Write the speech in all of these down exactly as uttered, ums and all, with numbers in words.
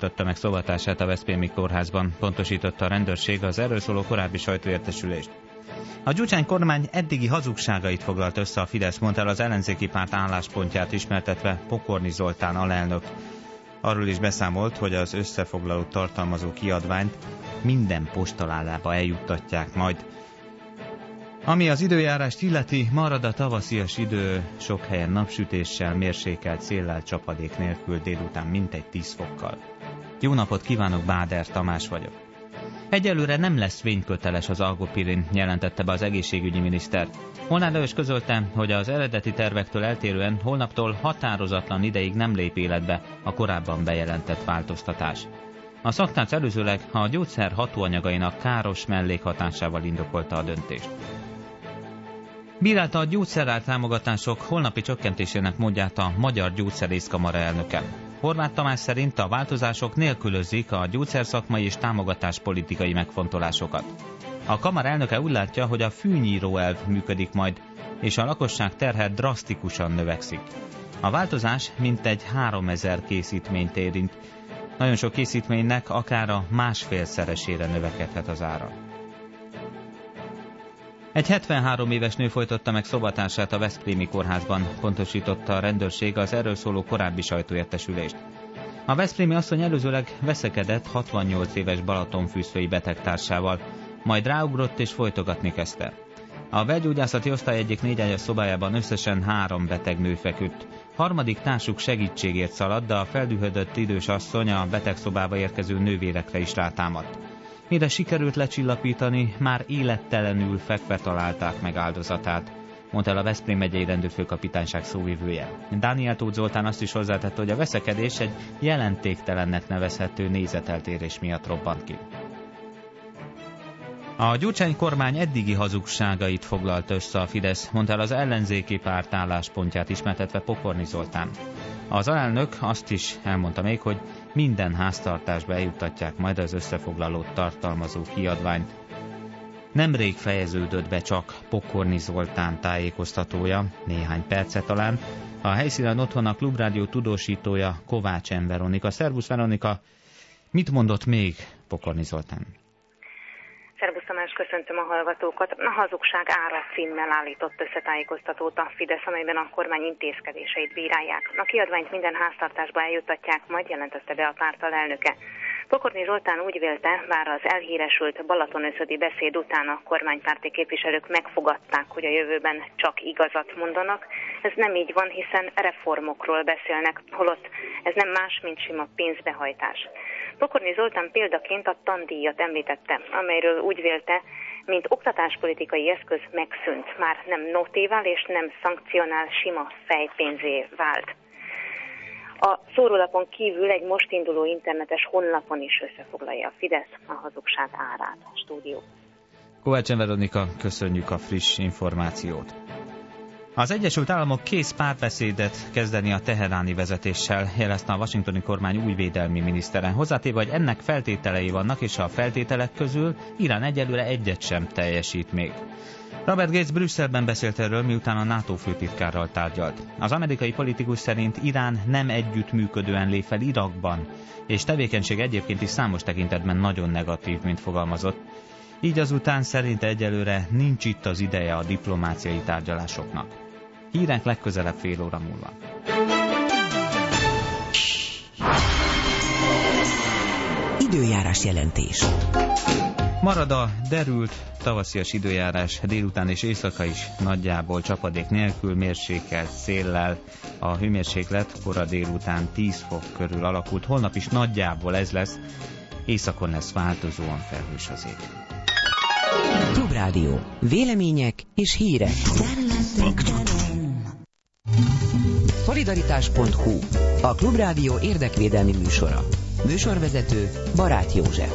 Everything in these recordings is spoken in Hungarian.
erősítette meg szobatását a veszprémi kórházban, pontosította a rendőrség az erről szóló korábbi sajtóértesülést. A Gyurcsány kormány eddigi hazugságait foglalt össze a Fidesz, mondta el az ellenzéki párt álláspontját ismertetve Pokorny Zoltán alelnök. Arról is beszámolt, hogy az összefoglalót tartalmazó kiadványt minden postaládába eljuttatják majd. Ami az időjárást illeti, marad a tavaszias idő, sok helyen napsütéssel, mérsékelt széllel, csapadék nélkül, délután mintegy tíz fokkal. Jó napot kívánok, Báder Tamás vagyok. Egyelőre nem lesz vényköteles az algopirin, jelentette be az egészségügyi miniszter. Molnár Lajos közölte, hogy az eredeti tervektől eltérően holnaptól határozatlan ideig nem lép életbe a korábban bejelentett változtatás. A szaktárc előzőleg a gyógyszer hatóanyagainak káros mellékhatásával indokolta a döntést. Bírálta a gyógyszerár támogatások holnapi csökkentésének módját a Magyar Gyógyszerészkamara elnöke. Horváth Tamás szerint a változások nélkülözik a gyógyszerszakmai és támogatáspolitikai megfontolásokat. A kamara elnöke úgy látja, hogy a fűnyíró elv működik majd, és a lakosság terhe drasztikusan növekszik. A változás mintegy háromezer készítményt érint. Nagyon sok készítménynek akár a másfélszeresére növekedhet az ára. Egy hetvenhárom éves nő folytatta meg szobatársát a veszprémi kórházban, pontosította a rendőrség az erről szóló korábbi sajtóértesülést. A veszprémi asszony előzőleg veszekedett hatvannyolc éves balatonfűszfői betegtársával, majd ráugrott és folytogatni kezdte. A belgyógyászati osztály egyik négyágyas szobájában összesen három beteg nő feküdt. Harmadik társuk segítségért szaladt, de a feldühödött idős asszony a betegszobába érkező nővérekre is rátámadt. Mire sikerült lecsillapítani, már élettelenül fekve találták meg áldozatát, mondta el a Veszprém megyei rendőrfőkapitányság szóvivője. Dániel Tóth Zoltán azt is hozzátette, hogy a veszekedés egy jelentéktelennek nevezhető nézeteltérés miatt robbant ki. A Gyurcsány kormány eddigi hazugságait foglalta össze a Fidesz, mondta el az ellenzéki párt álláspontját ismertetve Pokorny Zoltán. Az alelnök azt is elmondta még, hogy minden háztartásba eljuttatják majd az összefoglalót tartalmazó kiadványt. Nemrég fejeződött be csak Pokorny Zoltán tájékoztatója, néhány perce talán. A helyszínen otthon a Klubrádió tudósítója Kovács M. Veronika. Szervusz Veronika, mit mondott még Pokorny Zoltán? Szervusz Tamás, köszöntöm a hallgatókat. A hazugság ára címmel állított összetájékoztatót a Fidesz, amelyben a kormány intézkedéseit bírálják. A kiadványt minden háztartásba eljuttatják, majd jelentette be a párt alelnöke. Pokorny Zoltán úgy vélte, bár az elhíresült Balatonöszödi beszéd után a kormánypárti képviselők megfogadták, hogy a jövőben csak igazat mondanak. Ez nem így van, hiszen reformokról beszélnek, holott ez nem más, mint sima pénzbehajtás. Pokorny Zoltán példaként a tandíjat említette, amelyről úgy vélte, mint oktatáspolitikai eszköz megszűnt. Már nem notévál és nem szankcionál, sima fejpénzé vált. A szórólapon kívül egy most induló internetes honlapon is összefoglalja a Fidesz a hazugság árát. A stúdió. Kovács Veronika, köszönjük a friss információt. Az Egyesült Államok kész párbeszédet kezdeni a teheráni vezetéssel, jelezte a washingtoni kormány új védelmi minisztere. Hozzátéve, hogy ennek feltételei vannak, és a feltételek közül Irán egyelőre egyet sem teljesít még. Robert Gates Brüsszelben beszélt erről, miután a NATO főtitkárral tárgyalt. Az amerikai politikus szerint Irán nem együttműködően lép fel Irakban, és tevékenység egyébként is számos tekintetben nagyon negatív, mint fogalmazott. Így azután szerinte egyelőre nincs itt az ideje a diplomáciai tárgyalásoknak. Hírek legközelebb fél óra múlva. Időjárás jelentés. Marad a derült tavaszias időjárás, délután és éjszaka is nagyjából csapadék nélkül, mérsékelt széllel. A hőmérséklet kora délután tíz fok körül alakult, holnap is nagyjából ez lesz, északon lesz változóan felhős az ég. Klubrádió. Vélemények és hírek. Szolidaritás pont hu. A Klubrádió érdekvédelmi műsora. Műsorvezető Barát József.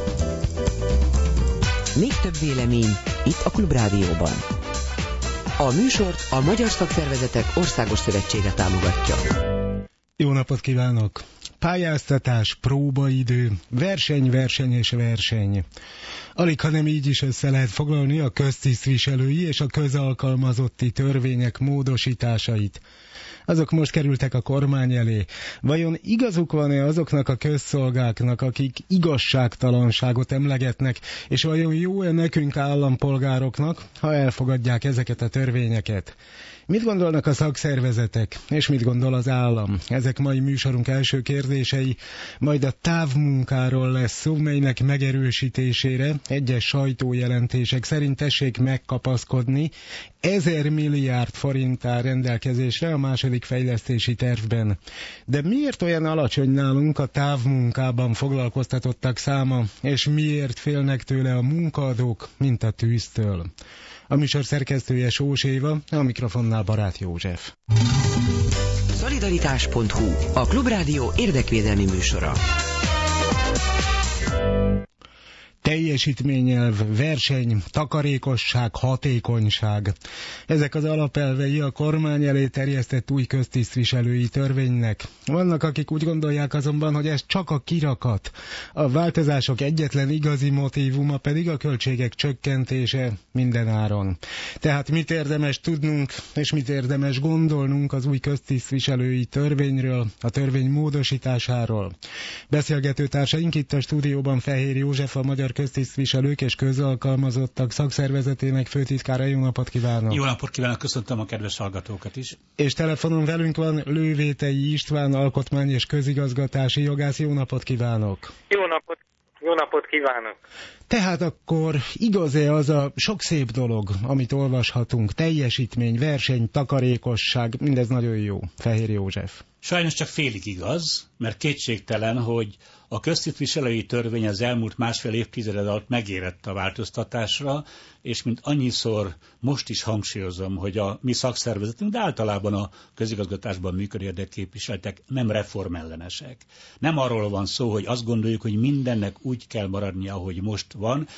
Még több vélemény itt a Klubrádióban. A műsort a Magyar Szakszervezetek Országos Szövetsége támogatja. Jó napot kívánok! Pályáztatás, próbaidő, verseny, verseny és verseny. Alig, hanem így is össze lehet foglalni a köztisztviselői és a közalkalmazotti törvények módosításait. Azok most kerültek a kormány elé. Vajon igazuk van-e azoknak a közszolgáknak, akik igazságtalanságot emlegetnek, és vajon jó-e nekünk állampolgároknak, ha elfogadják ezeket a törvényeket? Mit gondolnak a szakszervezetek, és mit gondol az állam? Ezek mai műsorunk első kérdései, majd a távmunkáról lesz szó, melynek megerősítésére egyes sajtójelentések szerint tessék megkapaszkodni ezer milliárd forint áll rendelkezésre a második fejlesztési tervben. De miért olyan alacsony nálunk a távmunkában foglalkoztatottak száma, és miért félnek tőle a munkaadók, mint a tűztől? A műsor szerkesztője Sós Éva, a mikrofonnál Barát József. Szolidaritás pont hu, a Klubrádió érdekvédelmi műsora. Teljesítményelv, verseny, takarékosság, hatékonyság. Ezek az alapelvei a kormány elé terjesztett új köztisztviselői törvénynek. Vannak, akik úgy gondolják azonban, hogy ez csak a kirakat. A változások egyetlen igazi motívuma pedig a költségek csökkentése minden áron. Tehát mit érdemes tudnunk, és mit érdemes gondolnunk az új köztisztviselői törvényről, a törvény módosításáról. Beszélgető társaink itt a stúdióban Fehér József, a Magyar Köztisztviselők és Közalkalmazottak Szakszervezetének főtitkára. Jó napot kívánok! Jó napot kívánok, köszöntöm a kedves hallgatókat is! És telefonon velünk van Lővétei István, alkotmány- és közigazgatási jogász. Jó napot kívánok! Jó napot! Jó napot kívánok! Tehát akkor igaz-e az a sok szép dolog, amit olvashatunk, teljesítmény, verseny, takarékosság, mindez nagyon jó, Fehér József? Sajnos csak félig igaz, mert kétségtelen, hogy a köztisztviselői törvény az elmúlt másfél évtized alatt megérett a változtatásra, és mint annyiszor most is hangsúlyozom, hogy a mi szakszervezetünk, de általában a közigazgatásban működő érdekképviseletek nem reformellenesek. Nem arról van szó, hogy azt gondoljuk, hogy mindennek úgy kell maradnia, ahogy most van,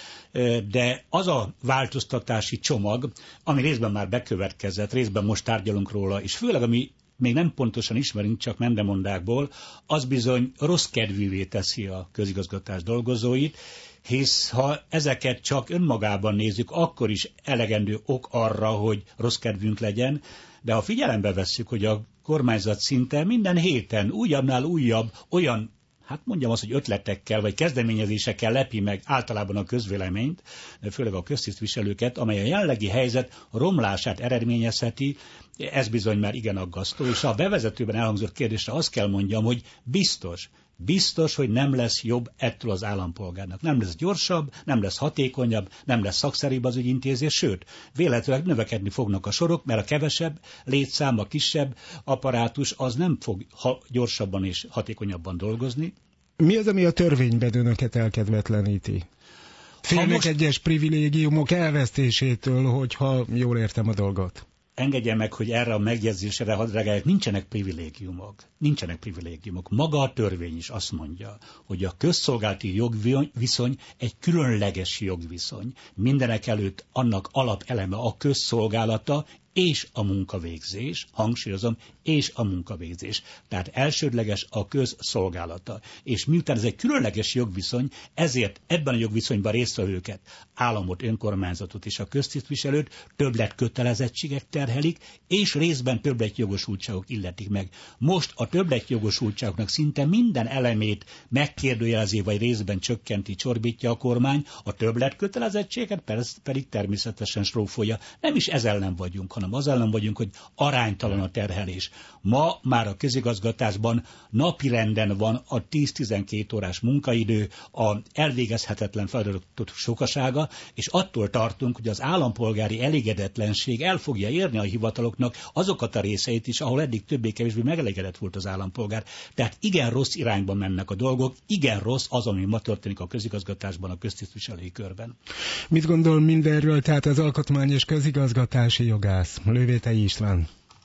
de az a változtatási csomag, ami részben már bekövetkezett, részben most tárgyalunk róla, és főleg ami még nem pontosan ismerünk, csak mendemondákból, az bizony rossz kedvűvé teszi a közigazgatás dolgozóit, hisz ha ezeket csak önmagában nézzük, akkor is elegendő ok arra, hogy rossz kedvünk legyen, de ha figyelembe vesszük, hogy a kormányzat szinte minden héten újabbnál újabb olyan, hát mondjam azt, hogy ötletekkel vagy kezdeményezésekkel lepi meg általában a közvéleményt, főleg a köztisztviselőket, amely a jelenlegi helyzet romlását eredményezheti, ez bizony már igen aggasztó, és a bevezetőben elhangzott kérdésre azt kell mondjam, hogy biztos, biztos, hogy nem lesz jobb ettől az állampolgárnak. Nem lesz gyorsabb, nem lesz hatékonyabb, nem lesz szakszerűbb az ügyintézés, sőt, véletlenül növekedni fognak a sorok, mert a kevesebb létszám, a kisebb apparátus az nem fog ha gyorsabban és hatékonyabban dolgozni. Mi az, ami a törvényben önöket elkedvetleníti? Félnek most... egyes privilégiumok elvesztésétől, hogyha jól értem a dolgot. Engedje meg, hogy erre a megjegyzésre hadd reagáljak, nincsenek privilégiumok. Nincsenek privilégiumok. Maga a törvény is azt mondja, hogy a közszolgálati jogviszony egy különleges jogviszony. Mindenek előtt annak alapeleme a közszolgálata és a munkavégzés, hangsúlyozom, és a munkavégzés. Tehát elsődleges a közszolgálata. És miután ez egy különleges jogviszony, ezért ebben a jogviszonyban résztvevőket, államot, önkormányzatot és a köztisztviselőt többlet kötelezettségek terhelik, és részben többlet jogosultságok illetik meg. Most a többlet jogosultságoknak szinte minden elemét megkérdőjelezi, vagy részben csökkenti, csorbítja a kormány, a többlet kötelezettséget pedig természetesen strófolja. Nem is ez ellen vagyunk, hanem az ellen vagyunk, hogy aránytalan a terhelés. Ma már a közigazgatásban napirenden van a tíz-tizenkét órás munkaidő, a elvégezhetetlen feladatok sokasága, és attól tartunk, hogy az állampolgári elégedetlenség el fogja érni a hivataloknak azokat a részeit is, ahol eddig többé-kevésbé megelégedett volt az állampolgár. Tehát igen rossz irányba mennek a dolgok, igen rossz az, ami ma történik a közigazgatásban, a köztisztviselői körben. Mit gondol mindenről, tehát az alkotmány és közigazgatási jogász? Lővétei István.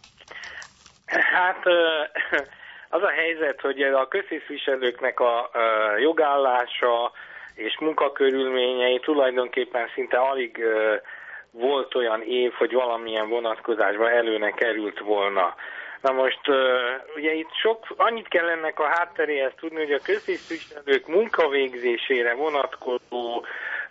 Hát az a helyzet, hogy a köztisztviselőknek a jogállása és munkakörülményei tulajdonképpen szinte alig volt olyan év, hogy valamilyen vonatkozásban előne került volna. Na most, ugye itt sok, annyit kell ennek a hátteréhez tudni, hogy a köztisztviselők munkavégzésére vonatkozó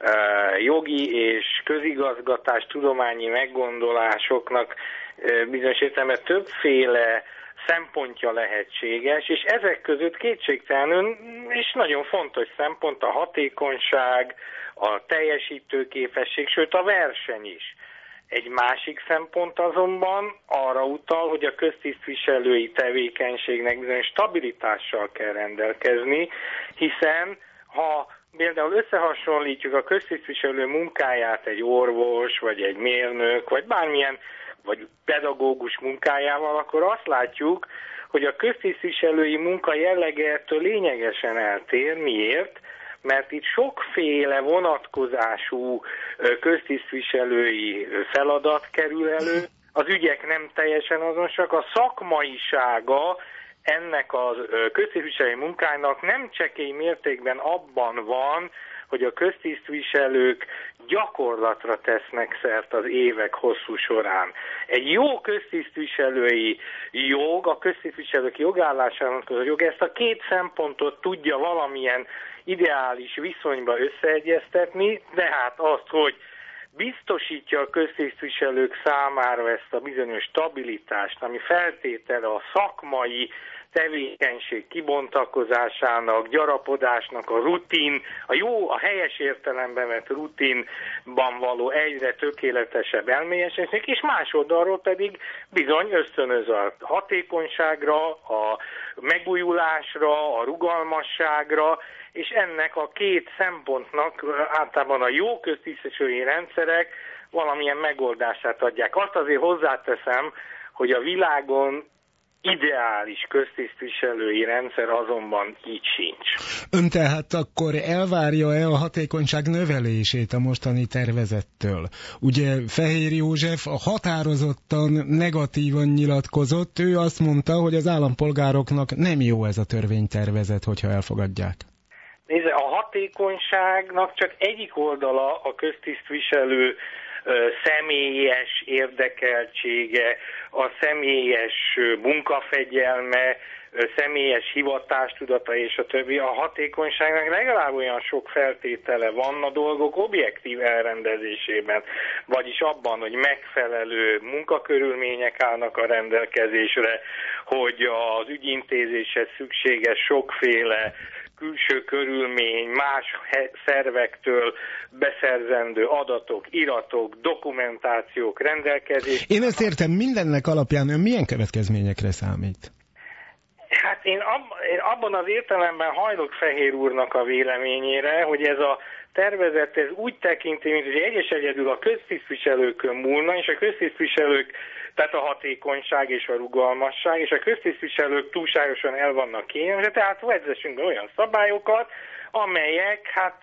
jogi és közigazgatás tudományi meggondolásoknak bizonyos értelemben többféle szempontja lehetséges, és ezek között kétségtelenül, és nagyon fontos szempont a hatékonyság, a teljesítőképesség, sőt a verseny is. Egy másik szempont azonban arra utal, hogy a köztisztviselői tevékenységnek bizonyos stabilitással kell rendelkezni, hiszen ha például összehasonlítjuk a köztisztviselő munkáját egy orvos, vagy egy mérnök, vagy bármilyen, vagy pedagógus munkájával, akkor azt látjuk, hogy a köztisztviselői munka jellege ettől lényegesen eltér. Miért? Mert itt sokféle vonatkozású köztisztviselői feladat kerül elő, az ügyek nem teljesen azonosak, a szakmaisága ennek a köztisztviselői munkának nem csekély mértékben abban van, hogy a köztisztviselők gyakorlatra tesznek szert az évek hosszú során. Egy jó köztisztviselői jog, a köztisztviselők jogállásának az a jog, ezt a két szempontot tudja valamilyen ideális viszonyba összeegyeztetni, de hát azt, hogy biztosítja a köztisztviselők számára ezt a bizonyos stabilitást, ami feltétele a szakmai tevékenység kibontakozásának, gyarapodásnak, a rutin, a jó, a helyes értelemben vett rutinban való egyre tökéletesebb elmélyesedésnek, és más oldalról pedig bizony ösztönöz a hatékonyságra, a megújulásra, a rugalmasságra, és ennek a két szempontnak általában a jó köztisztviselői rendszerek valamilyen megoldását adják. Azt azért hozzáteszem, hogy a világon ideális köztisztviselői rendszer azonban így sincs. Ön tehát akkor elvárja-e a hatékonyság növelését a mostani tervezettől? Ugye Fehér József határozottan negatívan nyilatkozott, ő azt mondta, hogy az állampolgároknak nem jó ez a törvénytervezet, hogyha elfogadják. Nézze, a hatékonyságnak csak egyik oldala a köztisztviselő személyes érdekeltsége, a személyes munkafegyelme, személyes hivatástudata és a többi. A hatékonyságnak legalább olyan sok feltétele van a dolgok objektív elrendezésében, vagyis abban, hogy megfelelő munkakörülmények állnak a rendelkezésre, hogy az ügyintézéshez szükséges sokféle külső körülmény, más szervektől beszerzendő adatok, iratok, dokumentációk rendelkezés. Én ezt értem, mindennek alapján ön milyen következményekre számít? Hát én, ab, én abban az értelemben hajlok Fehér úrnak a véleményére, hogy ez a tervezet ez úgy tekinti, mint hogy egyes egyedül a köztisztviselőkön múlna, és a köztisztviselők, tehát a hatékonyság és a rugalmasság, és a köztisztviselők túlságosan el vannak kényelmesek, tehát vezessünk be olyan szabályokat, amelyek hát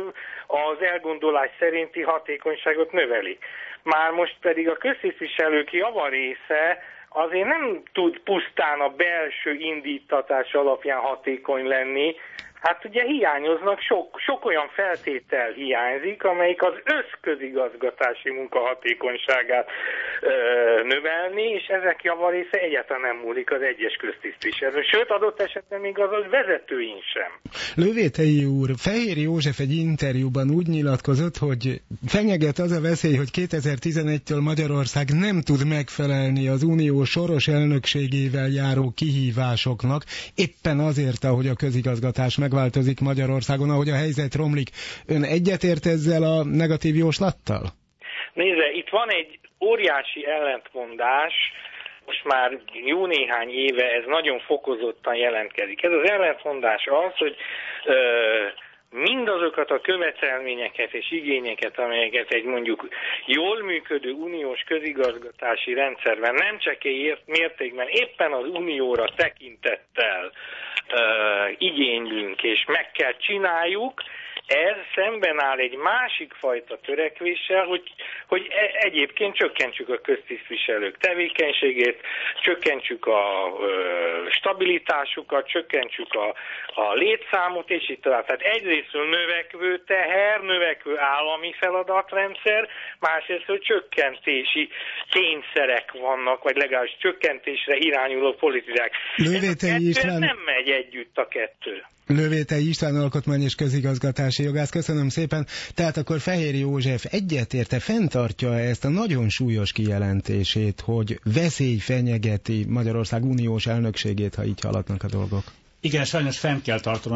az elgondolás szerinti hatékonyságot növelik. Már most pedig a köztisztviselők javarésze azért nem tud pusztán a belső indítatás alapján hatékony lenni. Hát ugye hiányoznak, sok, sok olyan feltétel hiányzik, amelyik az összközigazgatási munka hatékonyságát ö, növelni, és ezek javarésze egyáltalán nem múlik az egyes köztisztviselő. Sőt, adott esetben még az, az vezetőin sem. Lővétei úr, Fehér József egy interjúban úgy nyilatkozott, hogy fenyeget az a veszély, hogy kétezer-tizenegytől Magyarország nem tud megfelelni az unió soros elnökségével járó kihívásoknak, éppen azért, ahogy a közigazgatás megváltozik Magyarországon, ahogy a helyzet romlik. Ön egyetért ezzel a negatív jóslattal? Nézze, itt van egy óriási ellentmondás, most már jó néhány éve ez nagyon fokozottan jelentkezik. Ez az ellentmondás az, hogy ö, mindazokat a követelményeket és igényeket, amelyeket egy mondjuk jól működő uniós közigazgatási rendszerben nem csekély mértékben éppen az unióra tekintettel uh, igénylünk és meg kell csináljuk, Ez szemben áll egy másik fajta törekvéssel, hogy, hogy egyébként csökkentsük a köztisztviselők tevékenységét, csökkentsük a ö, stabilitásukat, csökkentsük a, a létszámot, és így tovább. Tehát egyrésztről növekvő teher, növekvő állami feladatrendszer, másrésztről csökkentési kényszerek vannak, vagy legalábbis csökkentésre irányuló politikák. Lővétei István... nem megy együtt a kettő. Lővétei István alkotmány és közigazgatási jogász, köszönöm szépen. Tehát akkor Fehér József egyetérte, fenntartja ezt a nagyon súlyos kijelentését, hogy veszély fenyegeti Magyarország uniós elnökségét, ha így haladnak a dolgok? Igen, sajnos fenn kell tartanom